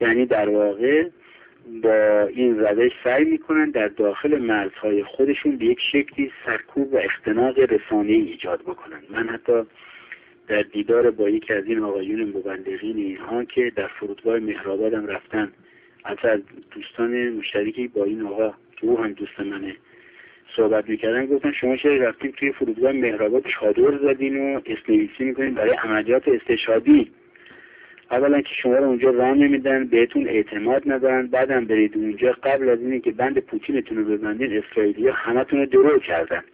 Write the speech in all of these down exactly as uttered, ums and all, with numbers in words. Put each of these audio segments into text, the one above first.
یعنی در واقع با این روش سعی میکنن در داخل مرزهای خودشون به یک شکلی سرکوب و اختناق رسانه‌ای ایجاد بکنن. من حتی در دیدار با یکی از این آقایون مبلغین اینها که در فرودگاه مهرآباد هم رفتن، حتی از دوستان مشترکی با این آقا که او هم دوست منه صحبت میکردن، گفتن شما چرا رفتیم توی فرودگاه مهرآباد چادر زدین و اسمنویسی میکنین برای عملیات استشهادی؟ اولا که شما رو اونجا راه نمیدن، بهتون اعتماد ندارن، بعدم برید اونجا قبل از اینه که بند پوتینتون رو ببندین اسرائیلی‌ها همتون رو درو کردن.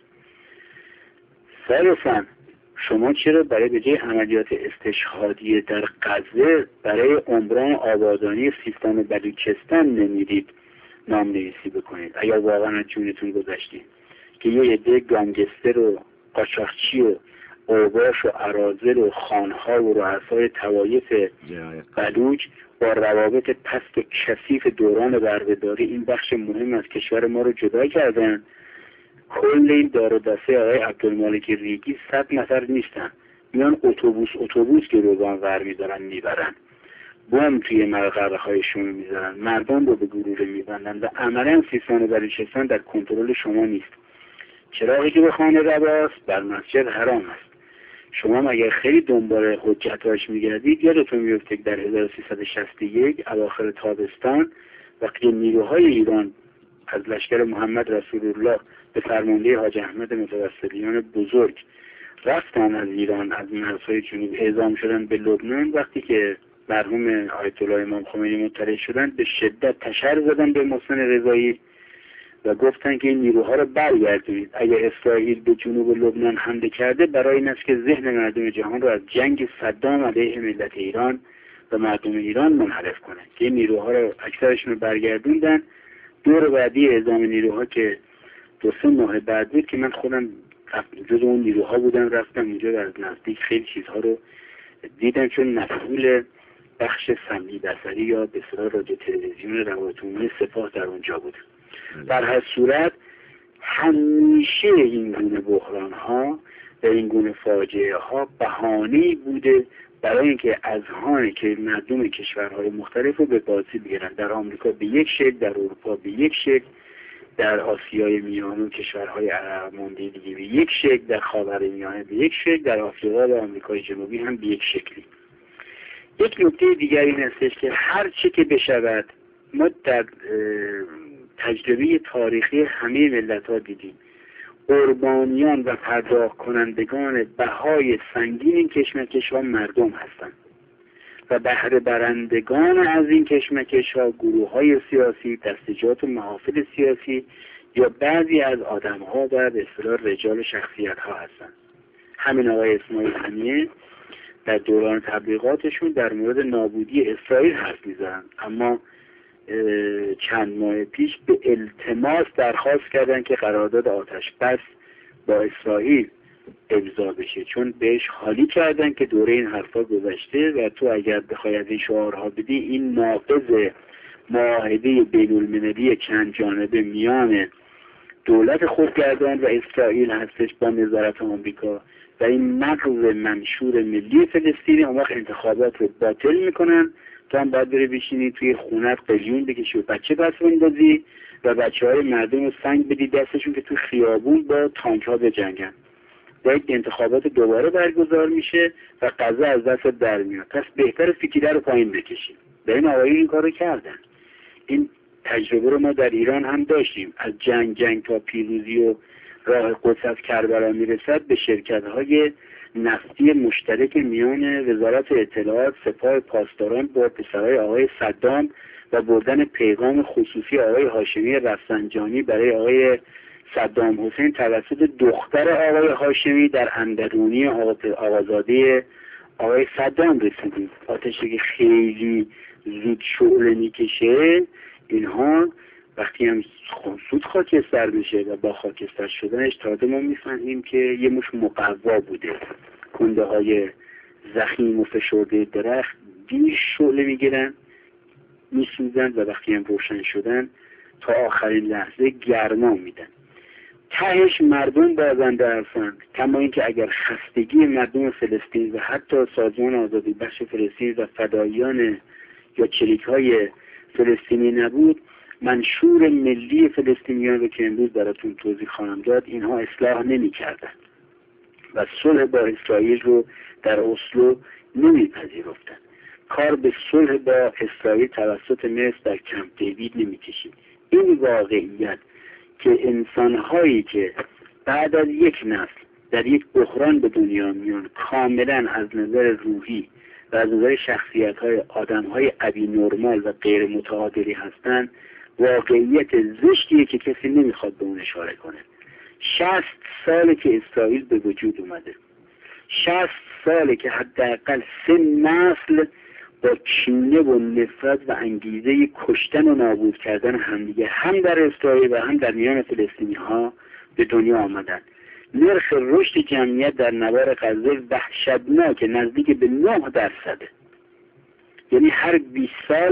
ثالثاً شما چرا برای به جای عملیات استشهادی در غزه برای عمران آبادانی سیستان و بلوچستان نمیرید نام نویسی بکنید اگر واقعا جونتون گذشتید که یه عده گانگستر و قاچاقچی و اوباش و اراذل و خانها و رؤسای طوایف بلوچ با روابط پست و کثیف دوران بردهداری این بخش مهم از کشور ما رو جدا کردن. کل این دار و دسته آقای عبدالمالک ریگی صد نفر نیستن، میان اتوبوس اتوبوس گروگان ور میدارن میبرن، بم توی مرقره هایشون میذارن، مردم رو به گلوله میبندن و عملا سیستان و بلوچستان در کنترل شما نیست. چراغی که به خانه رواست بر مسجد حرام است. شما مگر خیلی دنبال حجتاش میگردید، یادتون میفته که در هزار و سیصد و شصت و یک اواخر تابستان وقتی نیروهای ایران از لشکر محمد رسول الله به فرمانده حاج احمد متوسلیان بزرگ رفتن از ایران، از مرزهای جنوب اعزام شدن به لبنان، وقتی که مرحوم آیت الله امام خمینی مطلع شدن به شدت تشر زدن به محسن رضایی و گفتن که این نیروها رو برگردونید. اگر اسرائیل به جنوب لبنان حمله کرده برای این است که ذهن مردم جهان رو از جنگ صدام علیه ملت ایران و مردم ایران منحرف کنه. که این نیروها رو اکثرشون رو برگردوندن. دور بعدی اعزام نیروها که دو سه ماه بعد بود که من خودم جز اون نیروها بودم، رفتم اونجا و از نزدیک خیلی چیزها رو دیدم، چون مسئول بخش سمعی بصری یا به اصطلاح رادیو تلویزیون روابط عمومی سپاه در اونجا بود. در هر صورت همیشه این گونه بحران ها و این گونه فاجعه ها بهانه‌ای بوده برای اینکه اذهان که مردم کشورهای مختلف رو به بازی بگیرن. در آمریکا به یک شکل، در اروپا به یک شکل، در آسیای میانه و کشورهای عرب مانده دیگه به یک شکل، در خاورمیانه به یک شکل، در آفریقا و آمریکای جنوبی هم به یک شکلی. یک نکته دیگر این هستش که هر چه که بشود، ما در تجربه تاریخی همه ملت ها دیدیم قربانیان و پرداخت کنندگان بهای سنگین این کشمکش ها مردم هستند و بهره برندگان از این کشمکش ها گروه های سیاسی، دستجات و محافل سیاسی یا بعضی از آدم ها و به اصطلاح رجال شخصیت ها هستند. همین آقای اسماعیل هنیه در دوران تبلیغاتشون در مورد نابودی اسرائیل حرف میزنن، اما چند ماه پیش به التماس درخواست کردن که قرارداد آتش بس با اسرائیل امضا بشه، چون بهش حالی کردن که دوره این حرفا گذشته و تو اگر بخوای از این شعارها بدی این ناقض معاهده بین المللی چند جانبه میان دولت خودگردان و اسرائیل هستش با نظارت آمریکا و این نقض منشور ملی فلسطینی. اون وقت انتخابات رو باطل میکنن، تو هم باید بری بشینی توی خونت قلیون بکشی و بچه پس بندازی و بچه های مردم رو سنگ بدی دستشون که توی خیابون با تانک ها بجنگن. و یک انتخابات دوباره برگزار میشه و قضا از دست در میاد. پس بهتر فکیده رو پایین بکشیم. و این آقایی این کار رو کردن. این تجربه رو ما در ایران هم داشتیم. از جنگ جنگ تا پیروزی و راه قدس از کربلا میرسد به شرکت های نفتی مشترک میان وزارت اطلاعات، سپاه پاسداران با پسرهای آقای صدام و بردن پیغام خصوصی آقای هاشمی رفسنجانی برای آقای صدام حسین توسط دختر آقای هاشمی در اندرونی آقازاده آقای صدام رسیدیم. آتشی که خیلی زود شعله میکشه، اینها وقتی هم زود خاکستر میشه و با خاکستر شدنش تازه ما میفهمیم که یه مش مقوا بوده. کنده های زخیم و فشرده درخت دیر شعله میگیرن، میسوزن و وقتی هم روشن شدن تا آخرین لحظه گرما میدن. تهش مردم بازنده هستند، کما اینکه اگر خستگی مردم فلسطین و حتی سازمان آزادی بخش فلسطین و فداییان یا چریک‌های فلسطینی نبود، منشور ملی فلسطینیان رو که امروز براتون توضیح خواهم داد اینها اصلاح نمی‌کردند و صلح با اسرائیل رو در اسلو نمی‌پذیرفتند. کار به صلح با اسرائیل توسط مصر در کمپ دیوید نمی‌کشید. این واقعیت که انسان‌هایی که بعد از یک نسل در یک بحران به دنیا میان کاملا از نظر روحی و از نظر شخصیت‌های آدم‌های ابی نرمال و غیر متعادلی هستند، واقعیت زشتیه که کسی نمیخواد به اون اشاره کنه. شصت ساله که اسرائیل به وجود اومده، شصت ساله که حداقل سه نسل با کینه و نفرت و انگیزه کشتن و نابود کردن همدیگه هم در اسرائیل و هم در میان فلسطینی ها به دنیا آمدن. نرخ رشد جمعیت در نوار غزه وحشتناک، نزدیک به نه درصده. یعنی هر بیست سال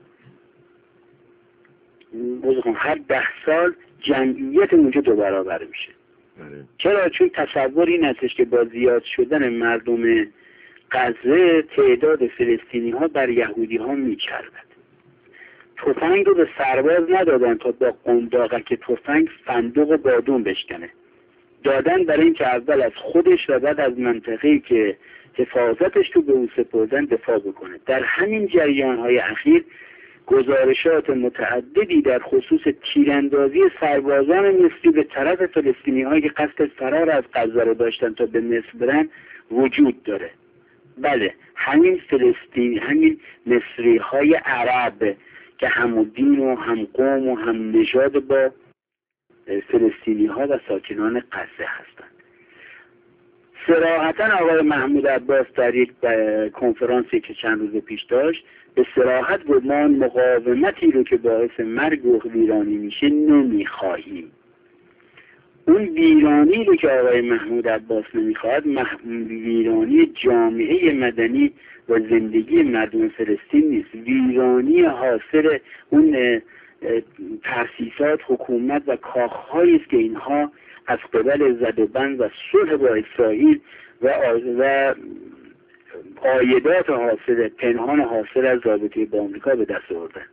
هر ده سال جمعیت اونجا دو برابر میشه. چرا؟ چون تصور این هستش که با زیاد شدن مردم غزه تعداد فلسطینی ها بر یهودی ها میچربد. تفنگ رو به سرباز ندادن تا با قنداقک تفنگ صندوق و بادون بشکنه، دادن برای این که اول از خودش و بعد از منطقه‌ای که حفاظتش رو به او سپردن دفاع بکنه. در همین جریان های اخیر گزارشات متعددی در خصوص تیراندازی سربازان مصری به طرف فلسطینی هایی که قصد فرار از غزه رو داشتن تا به مصر برن وجود داره. بله، همین فلسطین، همین مصری های عرب که هم دین و هم قوم و هم نژاد با فلسطینی ها و ساکنان غزه هستند. صراحتا آقای محمود عباس در یک کنفرانسی که چند روز پیش داشت به صراحت گفت ما مقاومتی رو که باعث مرگ و ویرانی میشه نمیخواهیم. اون ویرانی رو که آقای محمود عباس نمیخواد ویرانی جامعه مدنی و زندگی مردم فلسطین نیست، ویرانی حاصل اون تأسیسات، حکومت و کاخهایی است که اینها از قبل زدوبند و صلح با اسرائیل و و عایدات حاصل پنهان حاصل از رابطه با آمریکا به دست آوردن.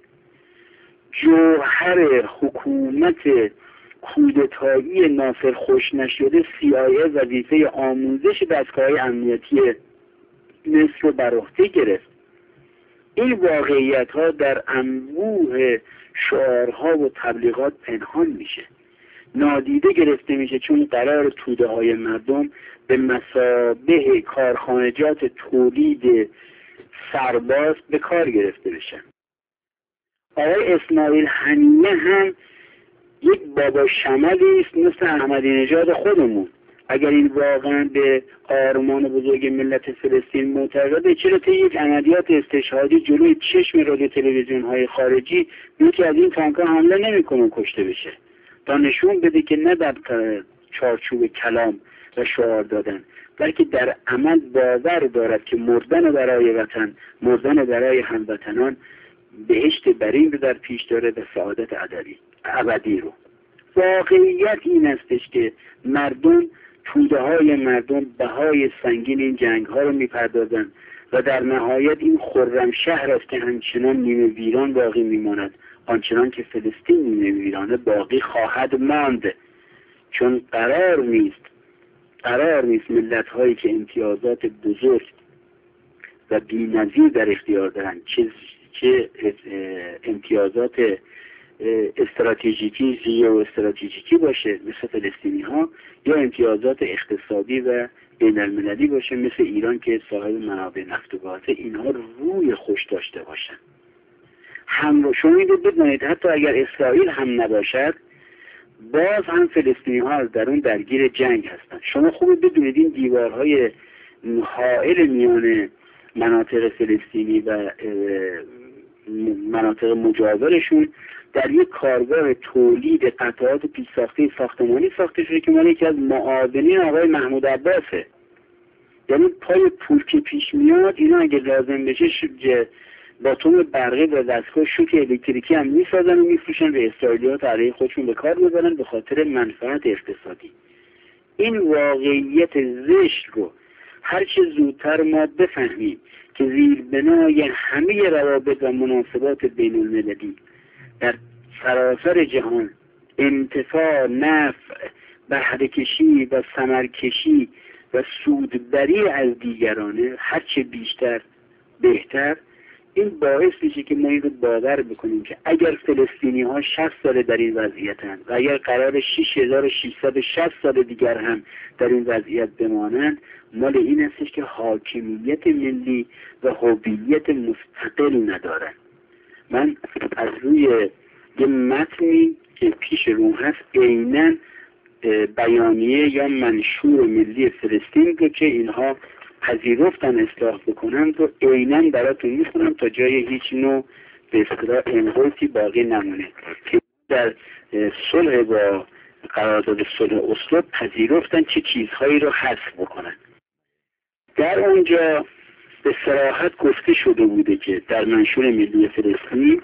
جوهر حکومت کودتایی ناصر خوش نشده سی آی ای وظیفه آموزش دستگاه‌های امنیتی مصر رو بر عهده گرفت. این واقعیت ها در انبوه شعارها و تبلیغات پنهان میشه، نادیده گرفته میشه، چون قرار توده های مردم به مثابه کارخانجات تولید سرباز به کار گرفته بشن. آقای اسماعیل هنیه هم یک بابا شملی است مثل احمدی نژاد خودمون. اگر این واقعا به آرمان بزرگ ملت فلسطین معتقده، چرا طی یک عملیات استشهادی جلوی چشم رادیو تلویزیون های خارجی یکی از این تانک‌ها حمله نمیکنه کشته بشه، تا نشون بده که نه در چارچوب کلام و شعار دادن، بلکه در عمل باور دارد که مردن برای وطن، مردن برای هموطنان بهشت برین رو در پیش داره و سعادت ابدی رو. واقعیت این استش که مردم، توده های مردم بهای سنگین این جنگ ها رو میپردازن و در نهایت این خرم شهر است که همچنان نیمه ویران باقی میماند، آنچنان که فلسطین نیمه ویرانه باقی خواهد ماند. چون قرار نیست قرار نیست ملت هایی که امتیازات بزرگ و بی‌نظیر در اختیار دارند، چه چه امتیازات استراتژیکی زیو استراتژیکی باشه مثل فلسطینی ها، یا امتیازات اقتصادی و بین المللی باشه مثل ایران که صاحب منابع نفت و گازه، اینها روی خوش داشته باشن. هم رو شما این رو بدونید حتی اگر اسرائیل هم نباشد، باز هم فلسطینی ها از درون درگیر جنگ هستند. شما خوبه بدونید این دیوارهای حائل میان مناطق فلسطینی و مناطق مجاورشون در یک کارگاه تولید قطعات پیشساخته ساختمانی ساخته شده که مال یکی از معاونین آقای محمود عباسه. یعنی پای پول که پیش میاد اینا اگه لازم بشه باتوم برقی و دستگاه شوک الکتریکی هم میسازن و میفروشن به اسرائیلی‌ها تا علیه خودشون به کار ببرن به خاطر منفعت اقتصادی. این واقعیت زشت رو هرچه زودتر ما بفهمیم که زیربنای همه روابط و مناسبات بین المللی در سراسر جهان انتفاع، نفع، بهره‌کشی و ثمرکشی و سودبری از دیگرانه، هرچه بیشتر بهتر. این باعث میشه که ما این رو باور بکنیم که اگر فلسطینی ها شصت سال در این وضعیتن و اگر قرار شش هزار و ششصد و شصت سال دیگر هم در این وضعیت بمانند، مال این هستش که حاکمیت ملی و هویت مستقل ندارن. من از روی یه متنی که پیش رو هست عیناً بیانیه یا منشور ملی فلسطین رو که اینها پذیرفتن اصلاح بکنن رو عیناً براتون میخونم تا جای هیچ نوع به اصطلاح انقلتی باقی نمونه که در صلح با قرارداد صلح اسلو پذیرفتن چه چیزهایی رو حذف بکنن. در اونجا به صراحت گفته شده بوده که در منشور ملی فلسطین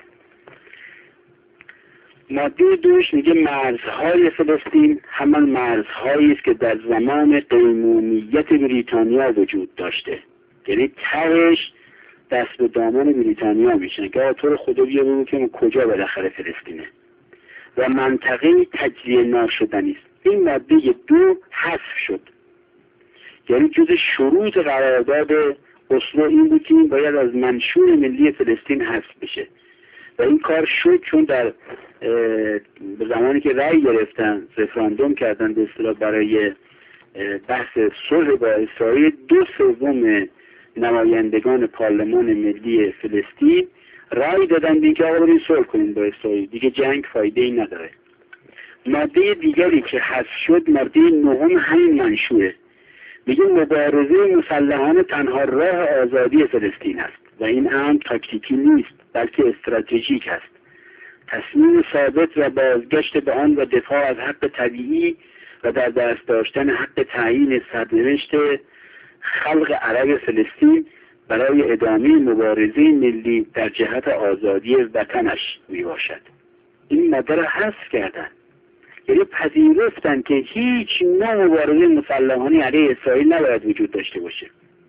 ماده دوش میگه مرزهای فلسطین همان مرزهایی است که در زمان قیمومیت بریتانیا وجود داشته. یعنی تهش دست به دامن بریتانیا میشن که تو رو خدا بیا بگو که کجا بالاخره فلسطینه و منطقه تجزیه ناشدنی است. این ماده دو حذف شد. یعنی جز شروط قرارداد اسلو این بود که باید از منشور ملی فلسطین حذف بشه و این کار شد، چون در به زمانی که رأی گرفتن، رفراندوم کردن به اصطلاح برای بحث صلح با اسرائیل، دو سوم نمایندگان پارلمان ملی فلسطین رأی دادن به اینکه آقا بریم صلح کنیم با اسرائیل، دیگه جنگ فایده ای نداره. ماده دیگری که حذف شد ماده نهم همین منشوره، میگه مبارزه مسلحانه تنها راه آزادی فلسطین است و این امر تاکتیکی نیست بلکه استراتژیک است. تصمیم ثابت و بازگشت به آن و دفاع از حق طبیعی و در دست داشتن حق تعیین سرنوشت خلق عرب فلسطین برای ادامه مبارزه ملی در جهت آزادی وطنش می باشد. این ماده را حذف کردن، یعنی پذیرفتن که هیچ نوع مبارزه مسلحانه علیه اسرائیل نباید وجود داشته باشه.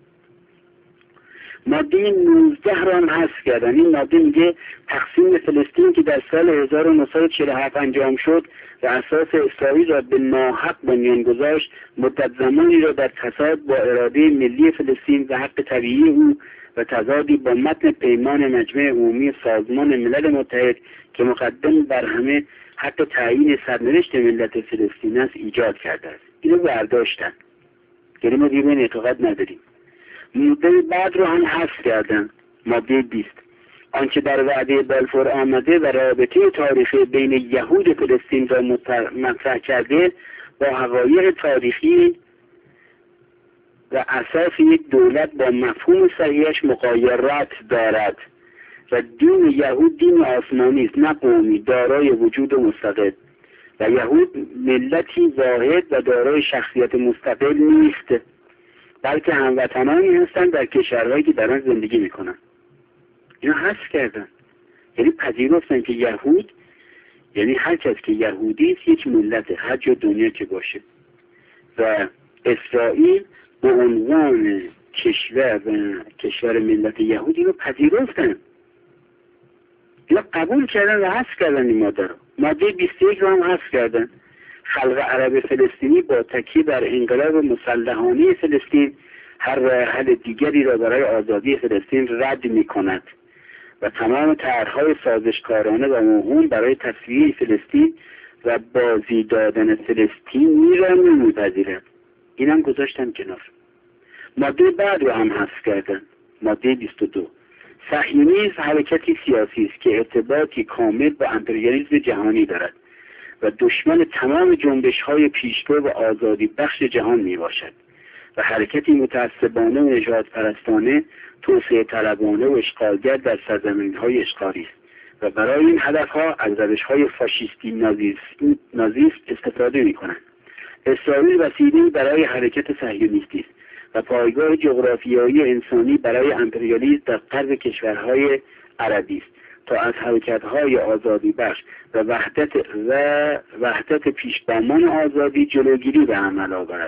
ماده نوزده را هم حذف کردن. این ماده میگه تقسیم فلسطین که در سال هزار و نهصد و چهل و هفت انجام شد و اساس اسرائیل را به ناحق بنیان گذاشت، مدت زمانی را در تصادم با اراده ملی فلسطین و حق طبیعی او و تضادی با متن پیمان مجمع عمومی سازمان ملل متحد که مقدم بر همه حق تعیین سرنوشت ملت فلسطین است ایجاد کرده است. اینو برداشتن، یعنی ما دیگه اعتقاد نداریم. ماده بعد رو هم حذف کردن. ماده بیست آنچه در وعده بلفور آمده و رابطه تاریخی بین یهود فلسطین را مطرح کرده با حقایق تاریخی و اساس یک دولت با مفهوم صحیحش مغایرت دارد و دین یهود دین آسمانی است نه قومی دارای وجود مستقل و یهود ملتی واحد و دارای شخصیت مستقل نیست بلکه هموطنانی هستند در کشورهایی که در آن زندگی میکنند. اینا حذف کردن، یعنی پذیرفتن که یهود یعنی هر کس که یهودی است یک ملت هر جا دنیا که باشه و اسرائیل به عنوان کشور و کشور ملت یهودی رو پذیرفتن. اینا قبول کردن و حذف کردن این ماده رو. ماده بیست و یک رو هم حذف کردن. خلق عرب فلسطینی با تکیه بر انقلاب مسلحانه فلسطین هر راه حل دیگری را برای آزادی فلسطین رد می کند و تمام طرح‌های سازشکارانه و موهوم برای تصفیه فلسطین و بازی دادن فلسطینی را نمی‌پذیرد. این هم گذاشتن کنار. ماده بعد رو هم حذف کردن. ماده بیست و دو صهیونیسم حرکتی سیاسی است که ارتباطی کامل با امپریالیسم جهانی دارد و دشمن تمام جنبش‌های پیشرو و آزادی بخش جهان می باشد و حرکتی متعصبانه و نژاد پرستانه، توسعه طلبانه و اشغالگر در سرزمین‌های اشغالی است و برای این هدفها از روش‌های فاشیستی نازیست استفاده می‌کنند. اسرائیل وسیله‌ای برای حرکت صهیونیستی است و پایگاه جغرافیایی انسانی برای امپریالیسم در غرب کشورهای عربی است تا از حرکت‌های آزادی بخش و وحدت و وحدت پیشگامان آزادی جلوگیری به عمل آورد.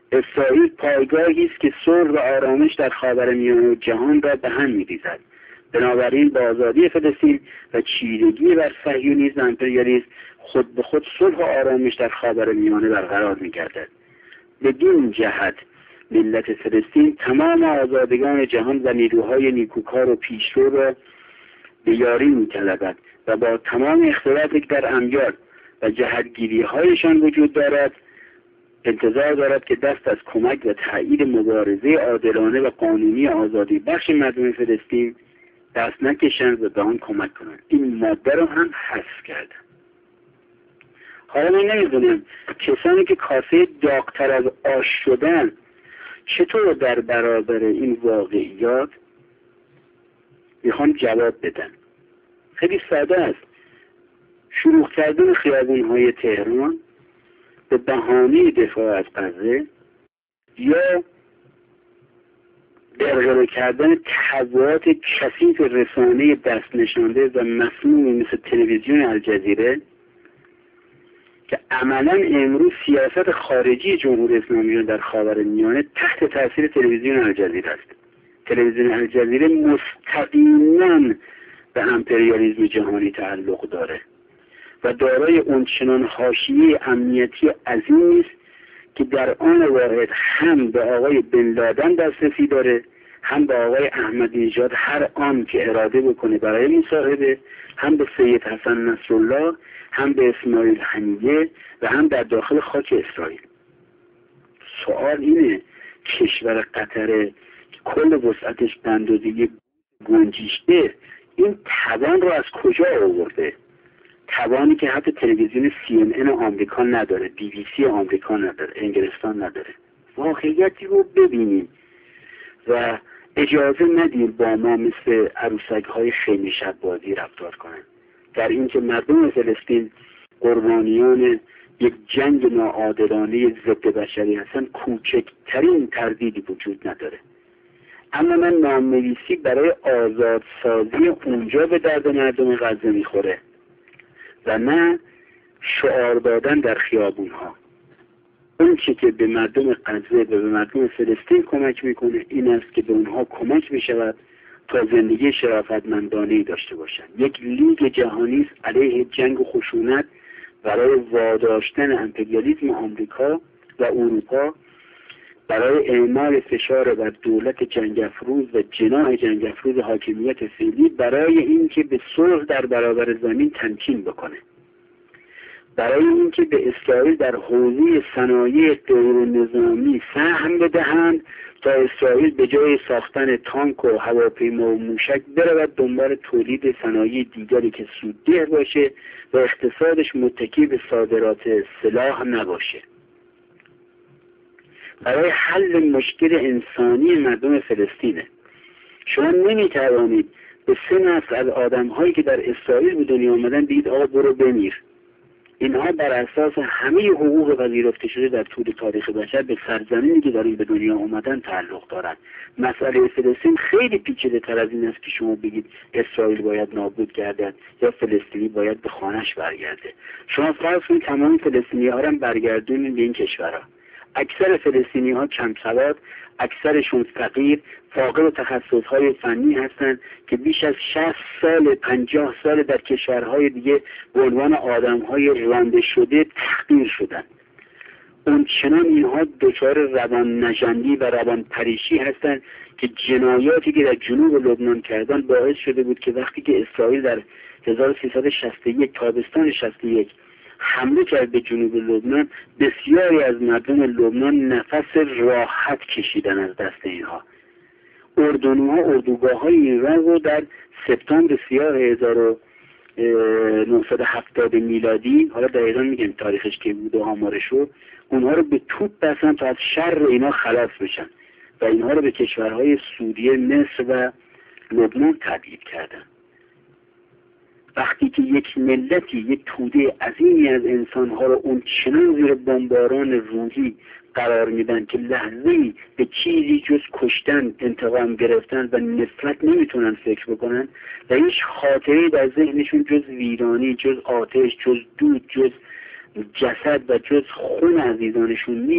اسرائیل پایگاهی است که صلح و آرامش در خاورمیانه و جهان را به هم می‌ریزد. بنابراین با آزادی فلسطین و چیرگی بر صهیونیسم و امپریالیسم خود به خود صلح و آرامش در خاورمیانه برقرار می‌گردد. بدین جهت ملت فلسطین تمام آزادگان جهان و نیروهای نیکوکار و پیشرو را به یاری می‌طلبد و با تمام اختلافی که در امیال و جهتگیری‌هایشان وجود دارد انتظار دارد که دست از کمک و تأیید مبارزه عادلانه و قانونی آزادی بخش مردم فلسطین دست نکشند و به آن کمک کنند. این ماده رو هم حذف کردن. حالا من نمیدونم کسانی که کاسه داغ‌تر از آش شدن چطور در برابر این واقعیات میخوان جواب بدن. خیلی ساده است. شروع کردن خیابان‌های تهران به بهانه دفاع از غزه یا درگیر کردن تبلیغات کثیف رسانه دست نشانده و مسمومی مثل تلویزیون الجزیره که عملا امروز سیاست خارجی جمهوری اسلامی در خاورمیانه تحت تاثیر تلویزیون الجزیره است. تلویزیون الجزیره مستقیما به امپریالیسم جهانی تعلق داره و دارای اونچنان حاشیه امنیتی عظیمی است که در آن واحد هم به آقای بن لادن دسترسی داره، هم به آقای احمدی نژاد هر آن که اراده بکنه برای مصاحبه، هم به سید حسن نصرالله، هم به اسماعیل هنیه و هم در داخل خاک اسرائیل. سوال اینه کشور قطر که کل وسعتش به اندازه گنجشته این توان رو از کجا آورده؟ توانی که حتی تلویزیون سی ان ان آمریکا نداره، بی بی سی آمریکا نداره، انگلستان نداره. واقعیتی رو ببینیم و اجازه ندیم با ما مثل عروسک های خیمه شب بازی رفتار کنن. در اینکه مردم فلسطین قربانیان یک جنگ ناعادلانه ضد بشری هستن کوچکترین تردیدی وجود نداره. اما من نام‌نویسی برای آزادسازی اونجا به درد مردم غزه میخوره و نه شعار دادن در خیابون ها. اون چی که به مردم غزه و به مردم فلسطین کمک میکنه این است که به اونها کمک بشود تا زندگی شرافتمندانه‌ای داشته باشند. یک لیگ جهانی است علیه جنگ و خشونت برای واداشتن امپریالیسم آمریکا و اروپا، برای اعمال فشار بر دولت جنگ افروز و جناح جنگ افروز حاکمیت فعلی، برای اینکه به صلح در برابر زمین تمکین بکنه، برای اینکه به اسرائیل در حوزه صنایع غیر نظامی سهم بدهند تا اسرائیل به جای ساختن تانک و هواپیما و موشک برود دنبال تولید صنایع دیگری که سودده باشه و اقتصادش متکی به صادرات سلاح نباشه. برای حل مشکل انسانی مردم فلسطینه. شما نمیتوانید به سه نسل از آدم‌هایی که در اسرائیل به دنیا آمدن بگید آقا برو بمیر. اینها بر اساس همه حقوق پذیرفته شده در طول تاریخ بشر به سرزمینی که در این به دنیا آمدن تعلق دارند. مسئله فلسطین خیلی پیچیده تر از این است که شما بگید اسرائیل باید نابود گردد یا فلسطینی باید به خانه‌اش برگرده. شما فرض کنید تمام فلسطینی‌ها را برگردونید به این کشورها. اکثر فلسطینی ها کم سواد، اکثرشون فقیر، فاقد تخصصهای فنی هستند که بیش از شصت سال، پنجاه سال در کشورهای دیگه به عنوان آدمهای رانده شده تحقیر شدند. اون چنان اینها دچار روان نژندی و روان پریشی هستند که جنایاتی که در جنوب لبنان کردن باعث شده بود که وقتی که اسرائیل در هزار و سیصد و شصت و یک تابستان شصت و یک حمله کرد به جنوب لبنان، بسیاری از مردم لبنان نفس راحت کشیدن از دست اینها. اردنوها اردوگاه های ایران رو در سپتامبر سیاه هزار و نهصد و هفتاد میلادی، حالا دقیقا میگم تاریخش که بود و آمارش رو، اونها رو به توپ بستن تا از شر اینا خلاص بشن و اینها رو به کشورهای سوریه، مصر و لبنان تبعید کردن. وقتی که یک ملتی، یک توده عظیمی از انسانها رو اون چنان زیر بمباران روحی قرار میدن که لحظه‌ای به چیزی جز کشتن، انتقام گرفتن و نفرت نمیتونن فکر بکنن و هیچ خاطری در ذهنشون جز ویرانی، جز آتش، جز دود، جز جسد و جز خون عزیزانشون نیست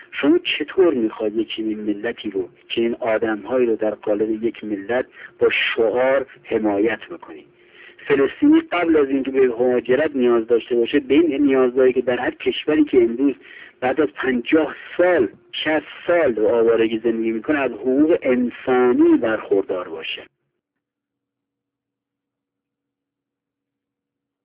شما چطور میخواد یک چنین ملتی رو، چنین آدمهایی رو در قالب یک ملت با شعار حمایت بکنید؟ فلسطینی قبل از اینکه به مهاجرت نیاز داشته باشه، به این نیاز داره که در هر کشوری که امروز بعد از پنجاه سال شصت سال آوارگی زندگی میکنه از حقوق انسانی برخوردار باشه.